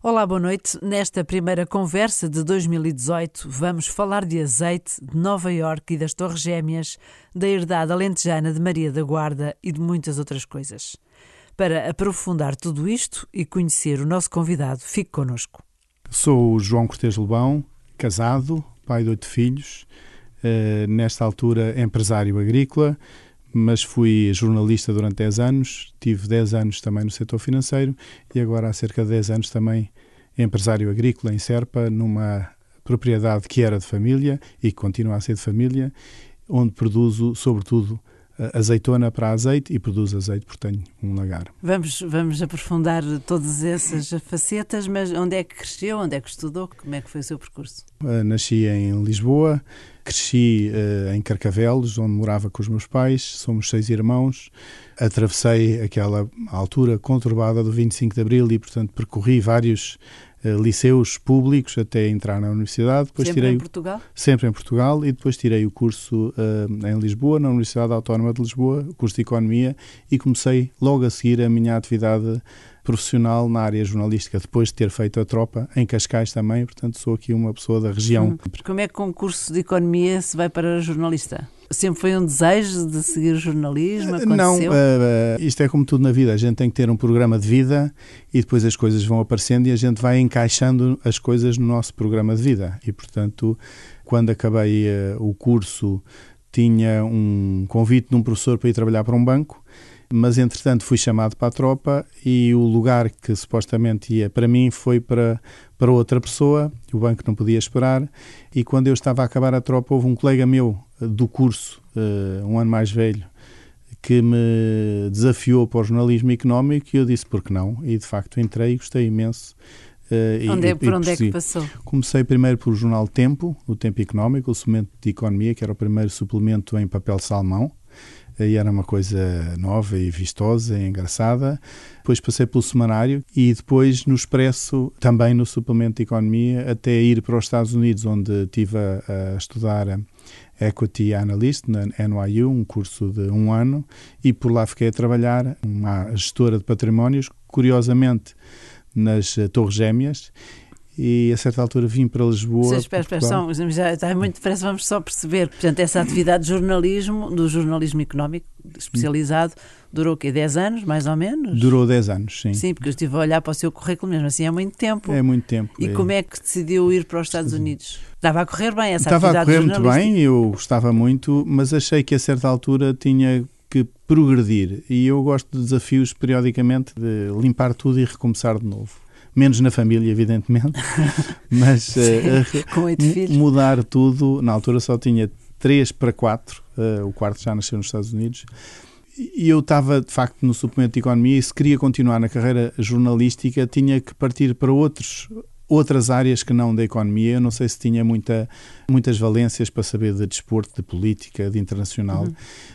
Olá, boa noite. Nesta primeira conversa de 2018 vamos falar de azeite, de Nova Iorque e das Torres Gêmeas, da herdade alentejana de Maria da Guarda e de muitas outras coisas. Para aprofundar tudo isto e conhecer o nosso convidado, fique connosco. Sou o João Cortês Lebão, casado, pai de 8 filhos, nesta altura empresário agrícola, mas fui jornalista durante 10 anos, tive 10 anos também no setor financeiro e agora há cerca de 10 anos também empresário agrícola em Serpa, numa propriedade que era de família e que continua a ser de família, onde produzo sobretudo azeitona para azeite e produzo azeite porque tenho um lagar. Vamos aprofundar todas essas facetas, mas onde é que cresceu, onde é que estudou, como é que foi o seu percurso? Nasci em Lisboa, cresci em Carcavelos, onde morava com os meus pais, somos 6 irmãos, atravessei aquela altura conturbada do 25 de Abril e, portanto, percorri vários liceus públicos até entrar na universidade. Depois Sempre em Portugal? Sempre em Portugal, e depois tirei o curso em Lisboa, na Universidade Autónoma de Lisboa, o curso de Economia, e comecei logo a seguir a minha atividade profissional na área jornalística, depois de ter feito a tropa em Cascais também, portanto sou aqui uma pessoa da região. Como é que com o curso de Economia se vai para jornalista? Sempre foi um desejo de seguir o jornalismo? Aconteceu? Não, isto é como tudo na vida, a gente tem que ter um programa de vida e depois as coisas vão aparecendo e a gente vai encaixando as coisas no nosso programa de vida e, portanto, quando acabei o curso tinha um convite de um professor para ir trabalhar para um banco, mas entretanto fui chamado para a tropa e o lugar que supostamente ia para mim foi para outra pessoa, o banco não podia esperar, e quando eu estava a acabar a tropa houve um colega meu do curso, um ano mais velho, que me desafiou para o jornalismo económico e eu disse por que não, e de facto entrei e gostei imenso. Por onde é que passou? Comecei primeiro pelo jornal Tempo, o Tempo Económico, o suplemento de economia, que era o primeiro suplemento em papel salmão, e era uma coisa nova e vistosa e engraçada. Depois passei pelo Semanário e depois no Expresso, também no suplemento de economia, até ir para os Estados Unidos, onde estive a estudar Equity Analyst na NYU, um curso de 1 ano, e por lá fiquei a trabalhar, uma gestora de patrimónios, curiosamente nas Torres Gêmeas, e a certa altura vim para Lisboa. Espera, já está muito depressa, vamos só perceber. Portanto, essa atividade de jornalismo, do jornalismo económico especializado, durou o quê? 10 anos, mais ou menos? Durou 10 anos, sim. Sim, porque eu estive a olhar para o seu currículo mesmo, assim é muito tempo. É muito tempo. E como é que decidiu ir para os Estados Unidos? Estava a correr bem essa Estava atividade jornalística? Estava a correr muito bem, eu gostava muito, mas achei que a certa altura tinha que progredir. E eu gosto de desafios periodicamente, de limpar tudo e recomeçar de novo. Menos na família, evidentemente, mas com 8 filhos. Mudar tudo. Na altura só tinha 3 para 4, o quarto já nasceu nos Estados Unidos, e eu estava de facto no suplemento de economia e se queria continuar na carreira jornalística tinha que partir para outras áreas que não da economia. Eu não sei se tinha muitas valências para saber de desporto, de política, de internacional.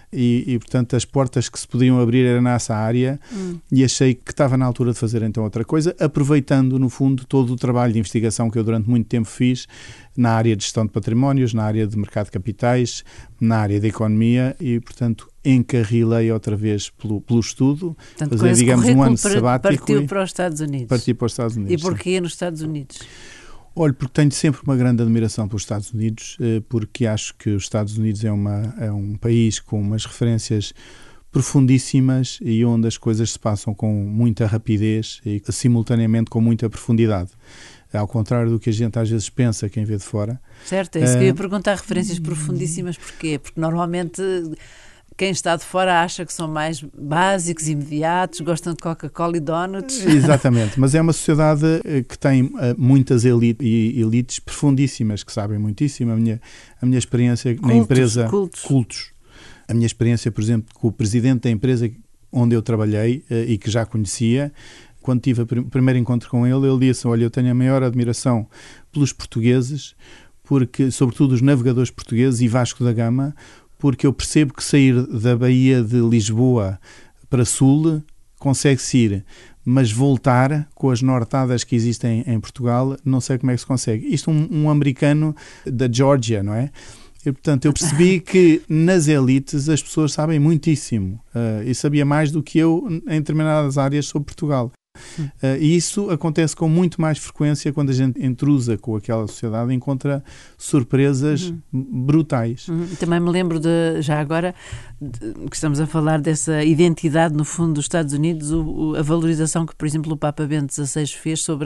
E, portanto, as portas que se podiam abrir era nessa área e achei que estava na altura de fazer então outra coisa, aproveitando, no fundo, todo o trabalho de investigação que eu durante muito tempo fiz na área de gestão de patrimónios, na área de mercado de capitais, na área da economia e, portanto, encarrilei outra vez pelo estudo, portanto, fazer, digamos, um ano sabático. Partiu para os Estados Unidos. Parti para os Estados Unidos. E porquê nos Estados Unidos? Olha, porque tenho sempre uma grande admiração pelos Estados Unidos, porque acho que os Estados Unidos é um país com umas referências profundíssimas e onde as coisas se passam com muita rapidez e simultaneamente com muita profundidade. Ao contrário do que a gente às vezes pensa, quem vê de fora. Certo, é isso que eu ia perguntar, referências profundíssimas, porquê? Porque normalmente quem está de fora acha que são mais básicos, imediatos, gostam de Coca-Cola e donuts. Exatamente, mas é uma sociedade que tem muitas elites profundíssimas, que sabem muitíssimo. A minha experiência na empresa... Cultos. A minha experiência, por exemplo, com o presidente da empresa onde eu trabalhei e que já conhecia, quando tive o primeiro encontro com ele, ele disse: olha, eu tenho a maior admiração pelos portugueses, porque, sobretudo os navegadores portugueses e Vasco da Gama, porque eu percebo que sair da Baía de Lisboa para Sul consegue-se ir, mas voltar com as nortadas que existem em Portugal, não sei como é que se consegue. Isto um americano da Geórgia, não é? E, portanto, eu percebi que nas elites as pessoas sabem muitíssimo e sabia mais do que eu em determinadas áreas sobre Portugal. E isso acontece com muito mais frequência quando a gente intrusa com aquela sociedade e encontra surpresas brutais. Também me lembro já agora, que estamos a falar dessa identidade, no fundo, dos Estados Unidos, a valorização que, por exemplo, o Papa Bento XVI fez sobre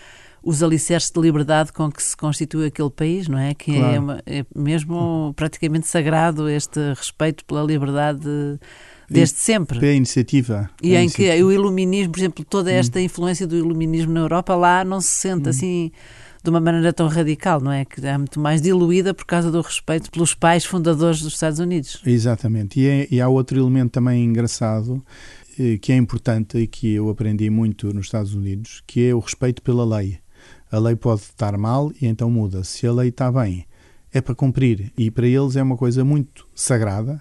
os alicerces de liberdade com que se constitui aquele país, não é? Que claro. É mesmo praticamente sagrado este respeito pela liberdade desde sempre. É a iniciativa. E em que o iluminismo, por exemplo, toda esta influência do iluminismo na Europa, lá não se sente assim de uma maneira tão radical, não é? Que é muito mais diluída por causa do respeito pelos pais fundadores dos Estados Unidos. Exatamente. E há outro elemento também engraçado, que é importante e que eu aprendi muito nos Estados Unidos, que é o respeito pela lei. A lei pode estar mal e então muda. Se a lei está bem, é para cumprir. E para eles é uma coisa muito sagrada.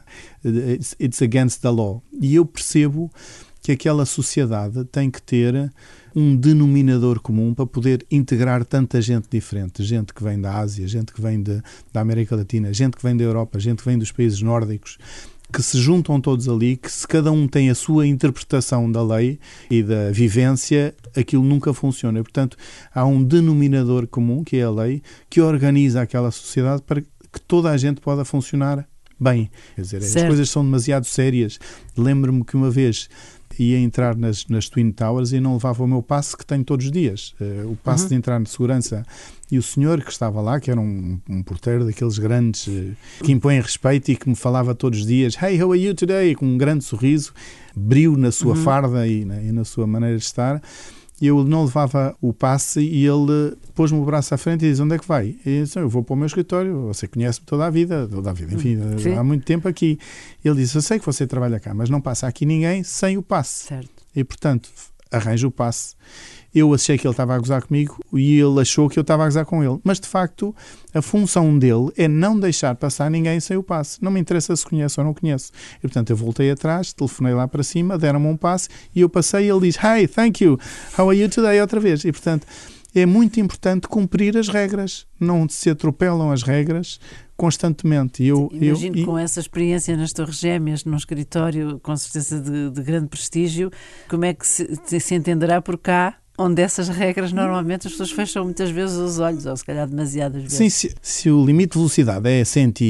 It's against the law. E eu percebo que aquela sociedade tem que ter um denominador comum para poder integrar tanta gente diferente. Gente que vem da Ásia, gente que vem da América Latina, gente que vem da Europa, gente que vem dos países nórdicos, que se juntam todos ali, que se cada um tem a sua interpretação da lei e da vivência, aquilo nunca funciona. E, portanto, há um denominador comum, que é a lei, que organiza aquela sociedade para que toda a gente possa funcionar bem. Quer dizer, as coisas são demasiado sérias. Lembro-me que uma vez ia entrar nas Twin Towers e não levava o meu passe que tenho todos os dias, o passe de entrar de segurança. E o senhor que estava lá, que era um porteiro daqueles grandes que impõem respeito e que me falava todos os dias, "Hey, how are you today?" com um grande sorriso, brilho na sua farda e na sua maneira de estar. Eu não levava o passe e ele pôs-me o braço à frente e disse: "Onde é que vai?" E eu disse: "Eu vou para o meu escritório, você conhece-me toda a vida, enfim, há muito tempo aqui." Ele disse: "Eu sei que você trabalha cá, mas não passa aqui ninguém sem o passe." Certo. E, portanto, arranja o passe. Eu achei que ele estava a gozar comigo e ele achou que eu estava a gozar com ele. Mas, de facto, a função dele é não deixar passar ninguém sem o passe. Não me interessa se conhece ou não conheço. E, portanto, eu voltei atrás, telefonei lá para cima, deram-me um passe e eu passei e ele diz: "Hi, thank you. How are you today?" outra vez. E, portanto, é muito importante cumprir as regras. Não se atropelam as regras constantemente. Imagino com essa experiência nas Torres Gêmeas, num escritório com certeza de grande prestígio, como é que se entenderá por cá, onde essas regras normalmente as pessoas fecham muitas vezes os olhos, ou se calhar demasiadas vezes. Sim, se o limite de velocidade é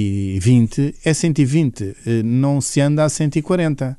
120, é 120, não se anda a 140.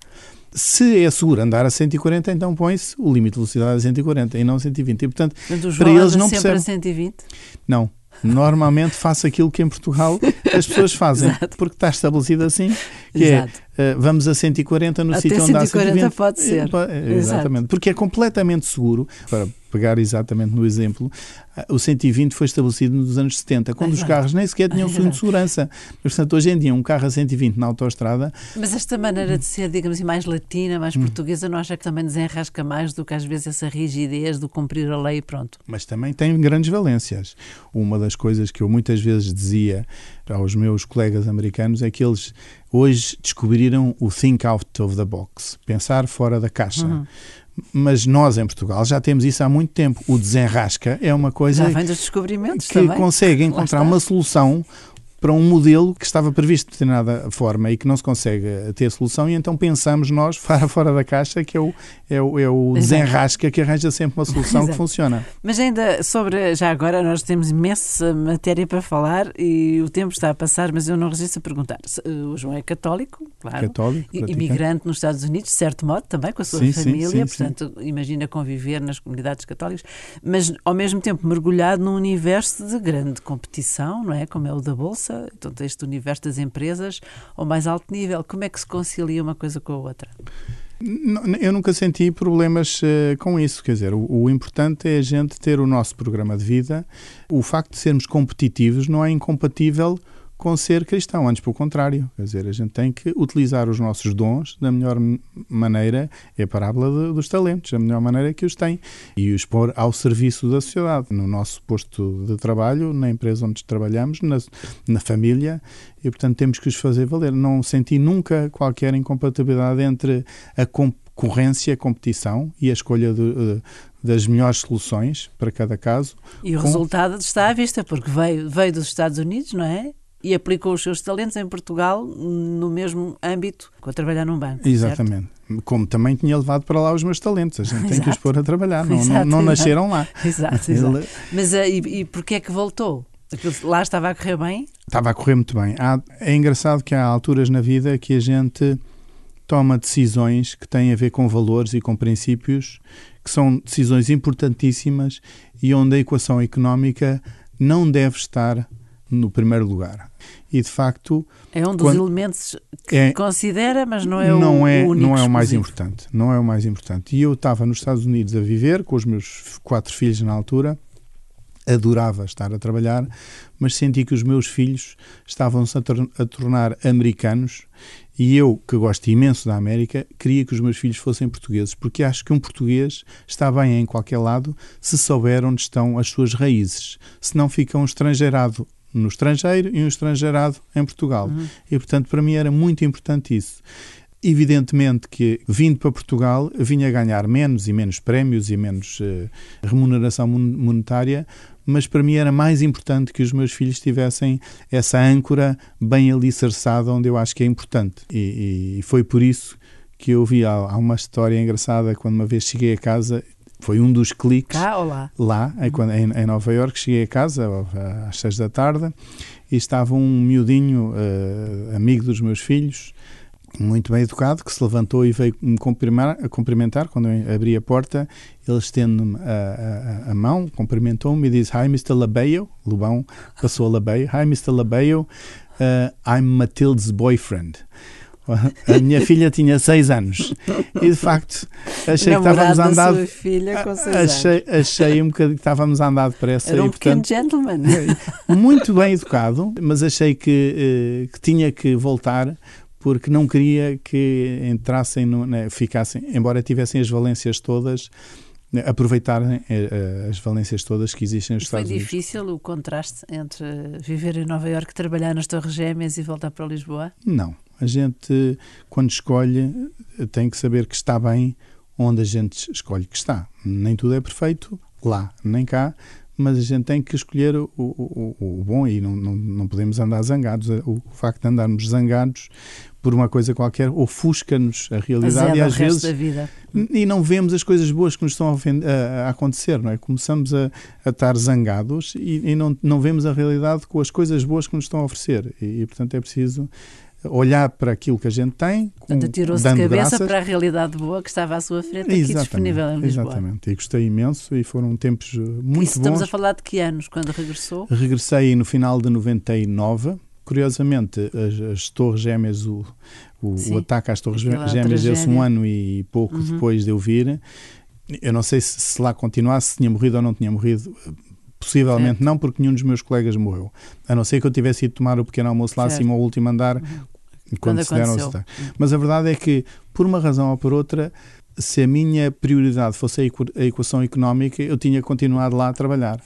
Se é seguro andar a 140, então põe-se o limite de velocidade a 140 e não 120. E, portanto, para eles não sempre a 120? Não. Normalmente faço aquilo que em Portugal as pessoas fazem, porque está estabelecido assim, que vamos a 140 no sítio onde há 120. Até 140 pode ser. Exatamente, porque é completamente seguro. Para pegar exatamente no exemplo, o 120 foi estabelecido nos anos 70, quando os carros nem sequer tinham cinto de segurança. Portanto, hoje em dia, um carro a 120 na autoestrada... Mas esta maneira de ser, digamos assim, mais latina, mais portuguesa, não acha que também desenrasca mais do que às vezes essa rigidez do cumprir a lei e pronto? Mas também tem grandes valências. Uma das coisas que eu muitas vezes dizia aos meus colegas americanos é que eles hoje descobriram o think out of the box, pensar fora da caixa. Mas nós, em Portugal, já temos isso há muito tempo. O desenrasca é uma coisa já vem dos descobrimentos que também. Consegue encontrar uma solução para um modelo que estava previsto de determinada forma e que não se consegue ter solução, e então pensamos nós fora da caixa, que é o desenrasca, que arranja sempre uma solução que funciona. Mas ainda sobre, já agora nós temos imensa matéria para falar e o tempo está a passar, mas eu não resisto a perguntar. O João é católico, claro, imigrante nos Estados Unidos, de certo modo, também com a sua família, portanto, imagina conviver nas comunidades católicas, mas ao mesmo tempo mergulhado num universo de grande competição, não é? Como é o da Bolsa. Então, este universo das empresas ao mais alto nível. Como é que se concilia uma coisa com a outra? Eu nunca senti problemas com isso. Quer dizer, o importante é a gente ter o nosso programa de vida. O facto de sermos competitivos não é incompatível com ser cristão, antes pelo contrário. Quer dizer, a gente tem que utilizar os nossos dons da melhor maneira, é a parábola dos talentos, a melhor maneira que os tem, e os pôr ao serviço da sociedade, no nosso posto de trabalho, na empresa onde trabalhamos, na família, e portanto temos que os fazer valer. Não senti nunca qualquer incompatibilidade entre a concorrência, a competição e a escolha das melhores soluções para cada caso. E o resultado está à vista, porque veio dos Estados Unidos, não é? E aplicou os seus talentos em Portugal no mesmo âmbito que a trabalhar num banco. Exatamente. Certo? Como também tinha levado para lá os meus talentos. A gente tem que os pôr a trabalhar, não nasceram lá. Exato. Mas e porquê é que voltou? Lá estava a correr bem? Estava a correr muito bem. É engraçado que há alturas na vida que a gente toma decisões que têm a ver com valores e com princípios, que são decisões importantíssimas e onde a equação económica não deve estar no primeiro lugar. E, de facto... É um dos elementos que considera, mas não é o único. Não é o mais importante. Não é o mais importante. E eu estava nos Estados Unidos a viver, com os meus 4 filhos na altura, adorava estar a trabalhar, mas senti que os meus filhos estavam-se a tornar americanos e eu, que gosto imenso da América, queria que os meus filhos fossem portugueses, porque acho que um português está bem em qualquer lado se souber onde estão as suas raízes. Se não fica um estrangeirado no estrangeiro e um estrangeirado em Portugal. E, portanto, para mim era muito importante isso. Evidentemente que, vindo para Portugal, vinha a ganhar menos e menos prémios e menos remuneração monetária, mas para mim era mais importante que os meus filhos tivessem essa âncora bem alicerçada onde eu acho que é importante. E foi por isso que eu vi, há uma história engraçada, quando uma vez cheguei a casa, foi um dos cliques. Cá ou lá? Lá, em Nova Iorque, cheguei a casa às 6 da tarde e estava um miudinho, amigo dos meus filhos, muito bem educado, que se levantou e veio me cumprimentar quando eu abri a porta. Ele estende-me a mão, cumprimentou-me e disse: "Hi, Mr. Labeo." Lubão passou a Labeo. "Hi, Mr. Labeo. I'm Matilde's boyfriend." A minha filha tinha 6 anos e, de facto, achei que estávamos a andar. Sua filha com 6 anos. Achei um bocadinho que estávamos a andar depressa. Era um pequeno gentleman. Muito bem educado, mas achei que tinha que voltar, porque não queria que entrassem, ficassem, embora tivessem as valências todas, aproveitarem as valências todas que existem nos Estados Unidos. Foi difícil o contraste entre viver em Nova Iorque, trabalhar nas Torres Gêmeas e voltar para Lisboa? Não. A gente, quando escolhe, tem que saber que está bem onde a gente escolhe que está. Nem tudo é perfeito lá, nem cá, mas a gente tem que escolher o bom e não podemos andar zangados. O facto de andarmos zangados por uma coisa qualquer ofusca-nos a realidade e às vezes da vida. E não vemos as coisas boas que nos estão a acontecer, não é? Começamos a estar zangados e não vemos a realidade com as coisas boas que nos estão a oferecer e portanto é preciso olhar para aquilo que a gente tem, atirou-se de cabeça graças para a realidade boa que estava à sua frente aqui disponível em Lisboa. Exatamente, e gostei imenso e foram tempos muito bons. Estamos a falar de que anos, quando regressou? Regressei no final de 99. Curiosamente, as Torres Gêmeas, o ataque às Torres Gêmeas deu-se 1 ano e pouco depois de eu vir. Eu não sei se lá continuasse, se tinha morrido ou não tinha morrido. Possivelmente não, porque nenhum dos meus colegas morreu. A não ser que eu tivesse ido tomar o pequeno almoço lá acima ao último andar, quando se deram os ataques. Mas a verdade é que, por uma razão ou por outra, se a minha prioridade fosse a equação económica, eu tinha continuado lá a trabalhar.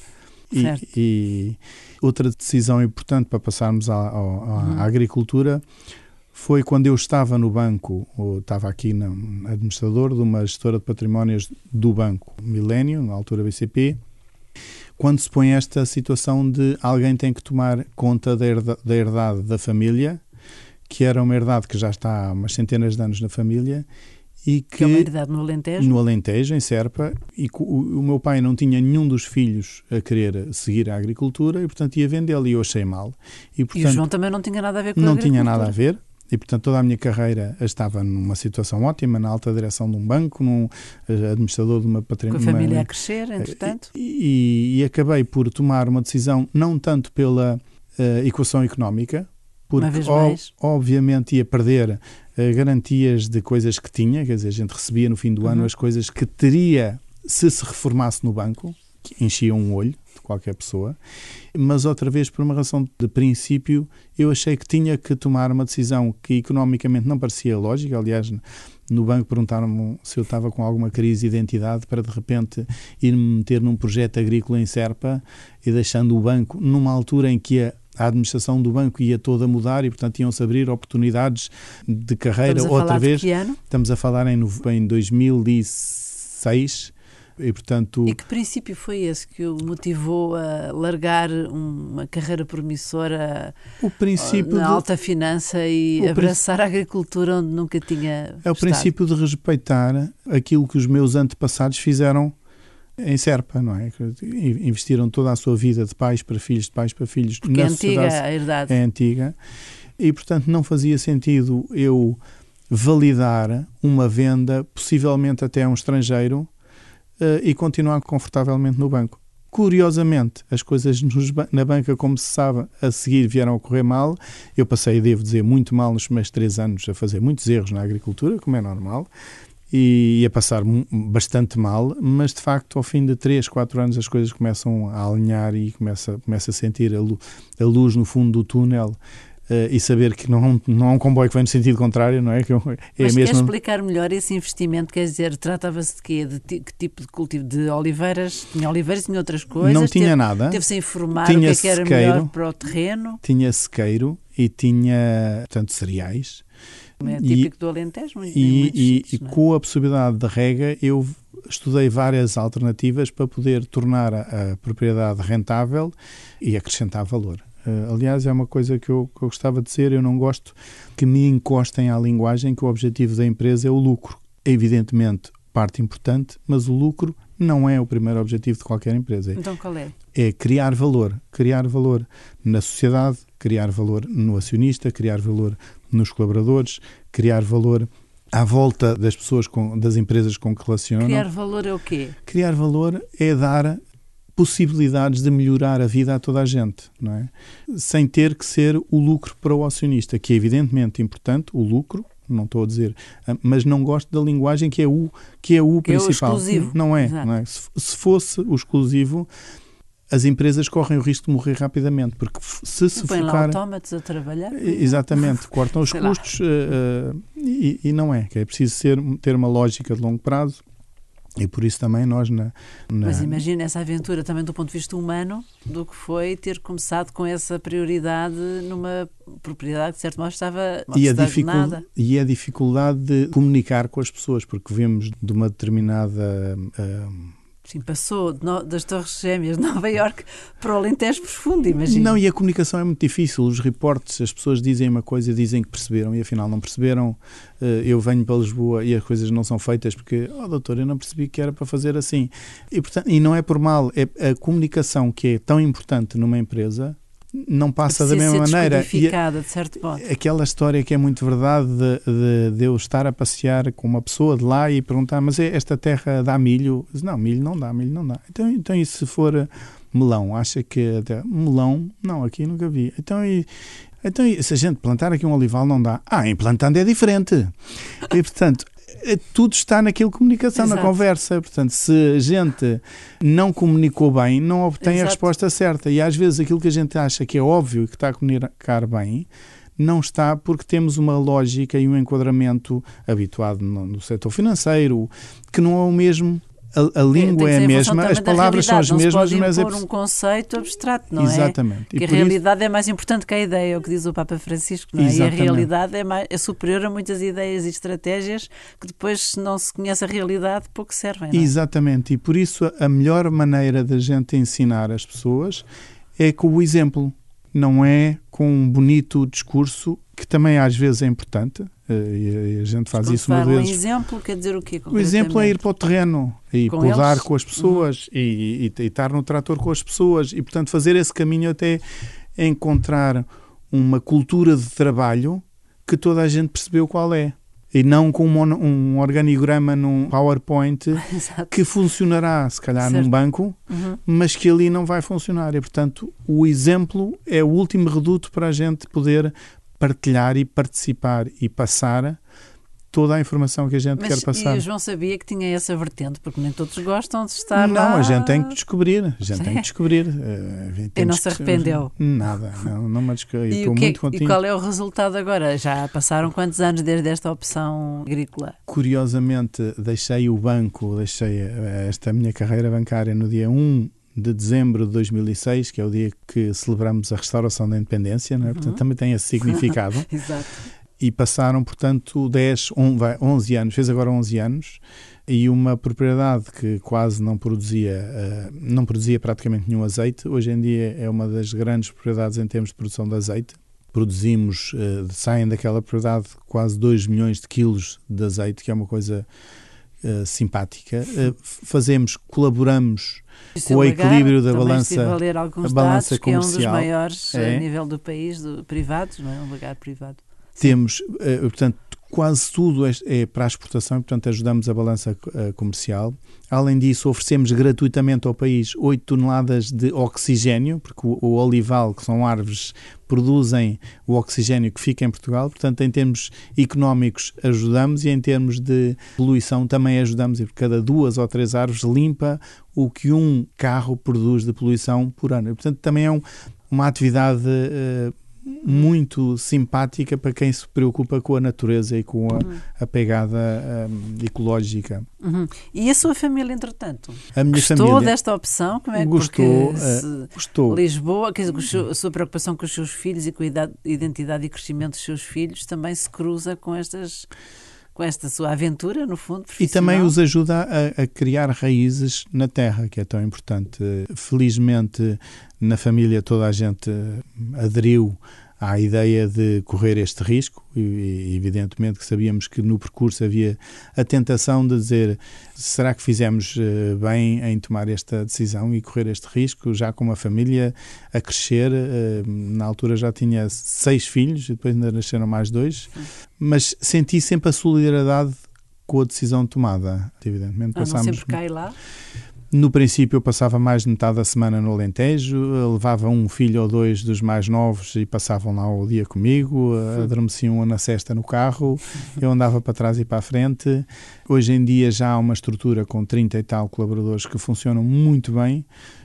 E outra decisão importante para passarmos à agricultura foi quando eu estava no banco, ou estava aqui administrador de uma gestora de patrimónios do banco Milênio, na altura BCP, quando se põe esta situação de alguém tem que tomar conta da herdade da família, que era uma herdade que já está há umas centenas de anos na família, e que é uma herdade no Alentejo? No Alentejo, em Serpa, e o meu pai não tinha nenhum dos filhos a querer seguir a agricultura e, portanto, ia vendê-lo e eu achei mal. E o João também não tinha nada a ver com a agricultura? Não tinha nada a ver. E, portanto, toda a minha carreira estava numa situação ótima, na alta direção de um banco, num administrador de uma património. Com a família a crescer, entretanto? E acabei por tomar uma decisão, não tanto pela equação económica, porque obviamente ia perder garantias de coisas que tinha, quer dizer, a gente recebia no fim do ano as coisas que teria se reformasse no banco, que enchiam um olho de qualquer pessoa, mas outra vez por uma razão de princípio eu achei que tinha que tomar uma decisão que economicamente não parecia lógica. Aliás, no banco perguntaram-me se eu estava com alguma crise de identidade para de repente ir-me meter num projeto agrícola em Serpa e deixando o banco numa altura em que a administração do banco ia toda mudar e, portanto, iam-se abrir oportunidades de carreira outra vez. De que ano? Estamos a falar em 2006. E, que princípio foi esse que o motivou a largar uma carreira promissora na alta finança e abraçar a agricultura onde nunca tinha estado? O princípio de respeitar aquilo que os meus antepassados fizeram em Serpa, não é? Investiram toda a sua vida de pais para filhos, de pais para filhos. Porque é antiga a herdade. É antiga. E, portanto, não fazia sentido eu validar uma venda, possivelmente até a um estrangeiro, e continuar confortavelmente no banco. Curiosamente, as coisas na banca, como se sabe, a seguir vieram a correr mal. Eu passei, devo dizer, muito mal nos primeiros 3 anos a fazer muitos erros na agricultura, como é normal, e a passar bastante mal, mas de facto ao fim de 3, 4 anos as coisas começam a alinhar e começa a sentir a luz no fundo do túnel. E saber que não há um comboio que vem no sentido contrário, não é? Mas queres explicar melhor esse investimento? Quer dizer, tratava-se de quê? De que tipo de cultivo? De oliveiras? Tinha oliveiras, tinha outras coisas? Não tinha nada. Teve-se a informar o que era melhor para o terreno? Tinha sequeiro e tinha, portanto, cereais. É típico do Alentejo. E com a possibilidade de rega, eu estudei várias alternativas para poder tornar a propriedade rentável e acrescentar valor. Aliás, é uma coisa que eu gostava de dizer, eu não gosto que me encostem à linguagem que o objetivo da empresa é o lucro. É evidentemente parte importante, mas o lucro não é o primeiro objetivo de qualquer empresa. Então qual é? É criar valor na sociedade, criar valor no acionista, criar valor nos colaboradores, criar valor à volta das pessoas, das empresas com que relacionam. Criar valor é o quê? Criar valor é dar possibilidades de melhorar a vida a toda a gente, não é? Sem ter que ser o lucro para o acionista, que é evidentemente importante, o lucro, não estou a dizer, mas não gosto da linguagem que é o principal. É o exclusivo. Não é? Se fosse o exclusivo, as empresas correm o risco de morrer rapidamente, porque se põem lá autómatos a trabalhar. Exatamente, cortam os custos e não é, que é preciso ter uma lógica de longo prazo. E por isso também nós Mas imagina essa aventura também do ponto de vista humano, do que foi ter começado com essa prioridade numa propriedade que de certo modo estava estagnada. E a dificuldade de comunicar com as pessoas, porque vemos de uma determinada... Sim, passou das Torres Gêmeas de Nova Iorque para o Alentejo profundo, imagina. Não, e a comunicação é muito difícil. Os reportes, as pessoas dizem uma coisa, dizem que perceberam e afinal não perceberam. Eu venho para Lisboa e as coisas não são feitas porque, doutor, eu não percebi que era para fazer assim. E, portanto, e não é por mal, é a comunicação que é tão importante numa empresa, não passa da mesma maneira. De certo modo. Aquela história que é muito verdade de eu estar a passear com uma pessoa de lá e perguntar, mas esta terra dá milho? Não, milho não dá. Então e se for melão? Acha que até melão? Não, aqui nunca vi. Então e se a gente plantar aqui um olival não dá? Em plantando é diferente. E portanto... tudo está naquilo comunicação, na conversa. Portanto, se a gente não comunicou bem, não obtém a resposta certa. E às vezes aquilo que a gente acha que é óbvio e que está a comunicar bem, não está porque temos uma lógica e um enquadramento habituado no setor financeiro, que não é o mesmo. A língua é a mesma, as palavras são as mesmas, mas é um conceito abstrato, não é? Exatamente. Que a realidade é mais importante que a ideia, é o que diz o Papa Francisco, não é? E a realidade é superior a muitas ideias e estratégias que depois, se não se conhece a realidade, pouco servem, não é? Exatamente, e por isso a melhor maneira da gente ensinar as pessoas é com o exemplo, não é com um bonito discurso, que também às vezes é importante, e a gente faz isso uma vez. Um exemplo quer dizer o quê? O exemplo é ir para o terreno e podar com as pessoas e estar no trator com as pessoas e, portanto, fazer esse caminho até encontrar uma cultura de trabalho que toda a gente percebeu qual é. E não com um organigrama num PowerPoint que funcionará, se calhar, num banco, mas que ali não vai funcionar. E, portanto, o exemplo é o último reduto para a gente poder partilhar e participar e passar toda a informação que a gente quer passar. E o João sabia que tinha essa vertente, porque nem todos gostam de estar lá. Não, a gente tem que descobrir. E não se arrependeu? Nada, não me descobri. Estou muito contente. E qual é o resultado agora? Já passaram quantos anos desde esta opção agrícola? Curiosamente, deixei esta minha carreira bancária no dia 1 de dezembro de 2006, que é o dia que celebramos a restauração da independência, não é? Portanto, também tem esse significado. Exato. E passaram, portanto, 11 anos, fez agora 11 anos, e uma propriedade que quase não produzia praticamente nenhum azeite. Hoje em dia é uma das grandes propriedades em termos de produção de azeite. Produzimos, saem daquela propriedade quase 2 milhões de quilos de azeite, que é uma coisa simpática. Colaboramos com o equilíbrio da balança, a ler alguns balança dados, comercial. Que é um dos maiores a nível do país, privados, não é? Um lagar privado. Temos, portanto, quase tudo é para a exportação e, portanto, ajudamos a balança comercial. Além disso, oferecemos gratuitamente ao país 8 toneladas de oxigénio, porque o olival, que são árvores, produzem o oxigénio que fica em Portugal. Portanto, em termos económicos ajudamos e em termos de poluição também ajudamos. E por cada 2 ou 3 árvores limpa o que um carro produz de poluição por ano. E, portanto, também é uma atividade muito simpática para quem se preocupa com a natureza e com a pegada ecológica. E a sua família, entretanto? A minha gostou família desta opção? Como é? Gostou. Gostou. Lisboa, quer dizer, a sua preocupação com os seus filhos e com a identidade e crescimento dos seus filhos também se cruza com esta sua aventura, no fundo, profissional. E também os ajuda a criar raízes na terra, que é tão importante. Felizmente, na família toda a gente aderiu à ideia de correr este risco e evidentemente que sabíamos que no percurso havia a tentação de dizer: será que fizemos bem em tomar esta decisão e correr este risco, já com uma família a crescer? Na altura já tinha 6 filhos e depois ainda nasceram mais 2, mas senti sempre a solidariedade com a decisão tomada. Evidentemente, não sempre cai lá? No princípio eu passava mais de metade da semana no Alentejo, levava um filho ou 2 dos mais novos e passavam lá o dia comigo, adormeciam na cesta no carro, eu andava para trás e para a frente. Hoje em dia já há uma estrutura com 30 e tal colaboradores que funcionam muito bem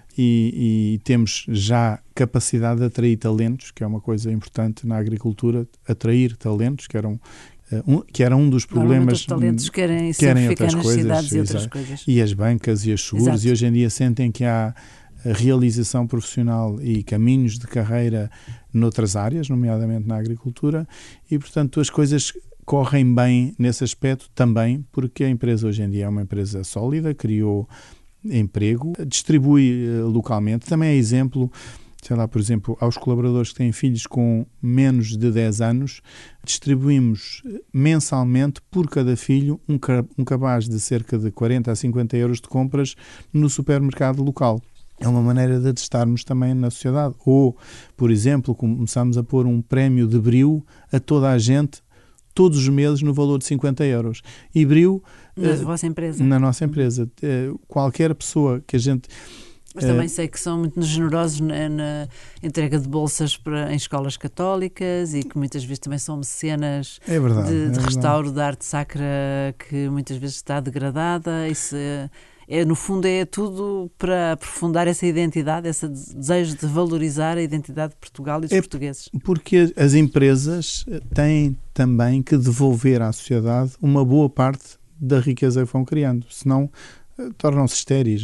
e temos já capacidade de atrair talentos, que é uma coisa importante na agricultura, atrair talentos, que era um dos problemas. Os talentos querem ficar nas cidades e outras coisas. E as bancas e as seguros, e hoje em dia sentem que há realização profissional e caminhos de carreira noutras áreas, nomeadamente na agricultura, e portanto as coisas correm bem nesse aspecto também, porque a empresa hoje em dia é uma empresa sólida, criou emprego, distribui localmente, também é exemplo. Sei lá, por exemplo, aos colaboradores que têm filhos com menos de 10 anos, distribuímos mensalmente por cada filho um cabaz de cerca de 40 a 50 euros de compras no supermercado local. É uma maneira de estarmos também na sociedade. Ou, por exemplo, começamos a pôr um prémio de Bril a toda a gente todos os meses no valor de 50 euros. E Bril... Na vossa empresa? Na nossa empresa. Qualquer pessoa que a gente... Mas também sei que são muito generosos na entrega de bolsas em escolas católicas e que muitas vezes também são mecenas de restauro da arte sacra que muitas vezes está degradada. Isso no fundo é tudo para aprofundar essa identidade, esse desejo de valorizar a identidade de Portugal e dos portugueses. Porque as empresas têm também que devolver à sociedade uma boa parte da riqueza que vão criando, senão tornam-se estéreis.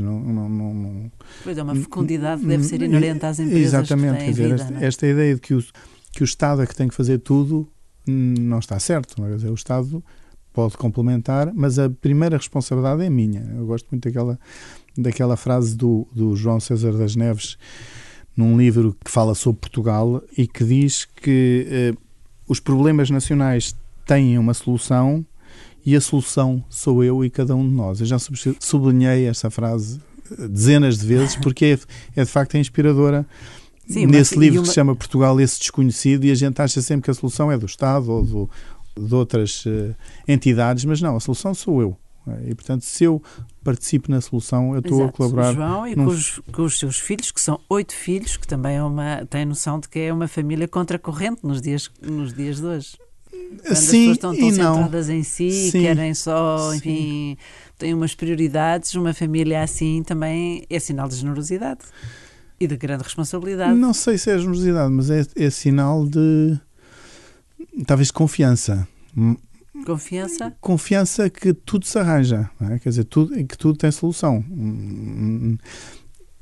Pois é, uma fecundidade que deve ser inerente às empresas. Exatamente, que têm vida, esta ideia de que o Estado é que tem que fazer tudo não está certo. Quer dizer, o Estado pode complementar, mas a primeira responsabilidade é minha. Eu gosto muito daquela frase do João César das Neves, num livro que fala sobre Portugal e que diz que os problemas nacionais têm uma solução e a solução sou eu e cada um de nós. Eu já sublinhei esta frase dezenas de vezes porque é de facto inspiradora. Sim, nesse livro que se chama Portugal, esse desconhecido, e a gente acha sempre que a solução é do Estado ou de outras entidades, mas não, a solução sou eu. E, portanto, se eu participo na solução, eu estou a colaborar. João, e com os seus filhos, que são 8 filhos, que também têm noção de que é uma família contracorrente nos dias de hoje. Quando as pessoas estão tão centradas em si, querem só, enfim, têm umas prioridades, uma família assim também é sinal de generosidade e de grande responsabilidade. Não sei se é generosidade, mas é sinal de, talvez, confiança. Confiança? Confiança que tudo se arranja, não é? Quer dizer, que tudo tem solução.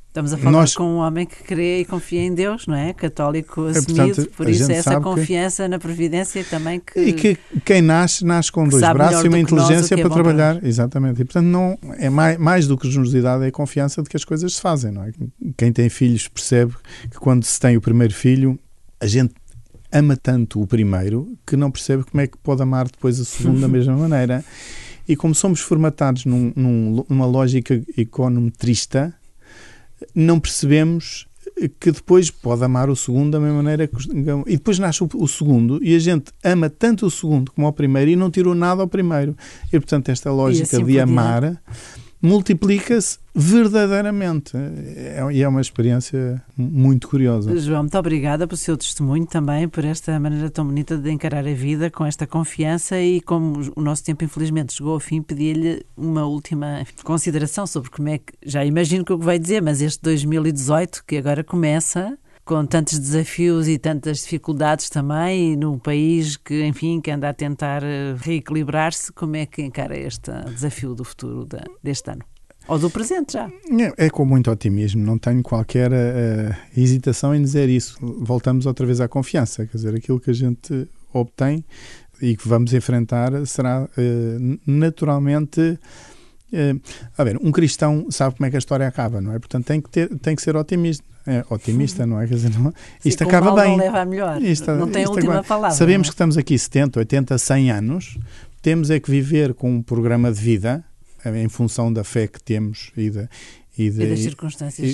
Estamos a falar com um homem que crê e confia em Deus, não é? Católico assumido, portanto, por isso essa confiança na providência também que... E que quem nasce com dois braços e uma inteligência para trabalhar. Exatamente. E, portanto, não, é mais do que generosidade, é a confiança de que as coisas se fazem, não é? Quem tem filhos percebe que quando se tem o primeiro filho, a gente ama tanto o primeiro que não percebe como é que pode amar depois o segundo da mesma maneira. E como somos formatados numa lógica econometrista, não percebemos que depois pode amar o segundo da mesma maneira e depois nasce o segundo e a gente ama tanto o segundo como o primeiro e não tirou nada ao primeiro. E, portanto, esta lógica assim de amar multiplica-se verdadeiramente. E é uma experiência muito curiosa. João, muito obrigada pelo seu testemunho também, por esta maneira tão bonita de encarar a vida com esta confiança e como o nosso tempo infelizmente chegou ao fim, pedi-lhe uma última consideração sobre como é que, já imagino o que vai dizer, mas este 2018 que agora começa com tantos desafios e tantas dificuldades também, e num país que, enfim, que anda a tentar reequilibrar-se, como é que encara este desafio do futuro deste ano? Ou do presente já? É com muito otimismo, não tenho qualquer hesitação em dizer isso. Voltamos outra vez à confiança, quer dizer, aquilo que a gente obtém e que vamos enfrentar será naturalmente... a ver, um cristão sabe como é que a história acaba, não é? Portanto, tem que ser otimista, não é? Quer dizer, isto acaba bem. Não leva a melhor, não tem a última palavra. Sabemos que estamos aqui 70, 80, 100 anos, temos é que viver com um programa de vida em função da fé que temos e das circunstâncias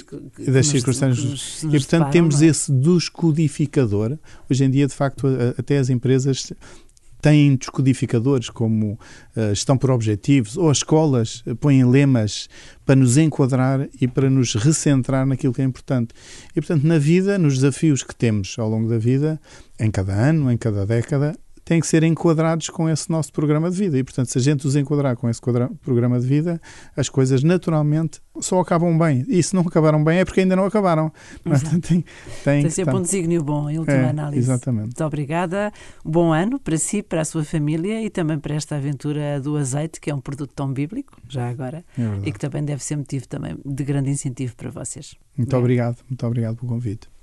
e portanto temos esse descodificador. Hoje em dia, de facto, até as empresas têm descodificadores como gestão por objetivos, ou as escolas põem lemas para nos enquadrar e para nos recentrar naquilo que é importante. E, portanto, na vida, nos desafios que temos ao longo da vida, em cada ano, em cada década, têm que ser enquadrados com esse nosso programa de vida. E, portanto, se a gente os enquadrar com esse programa de vida, as coisas naturalmente só acabam bem. E se não acabaram bem é porque ainda não acabaram. Tem sempre um desígnio bom, em última análise. Exatamente. Muito obrigada. Bom ano para si, para a sua família e também para esta aventura do azeite, que é um produto tão bíblico, já agora, e que também deve ser motivo também de grande incentivo para vocês. Muito obrigado pelo convite.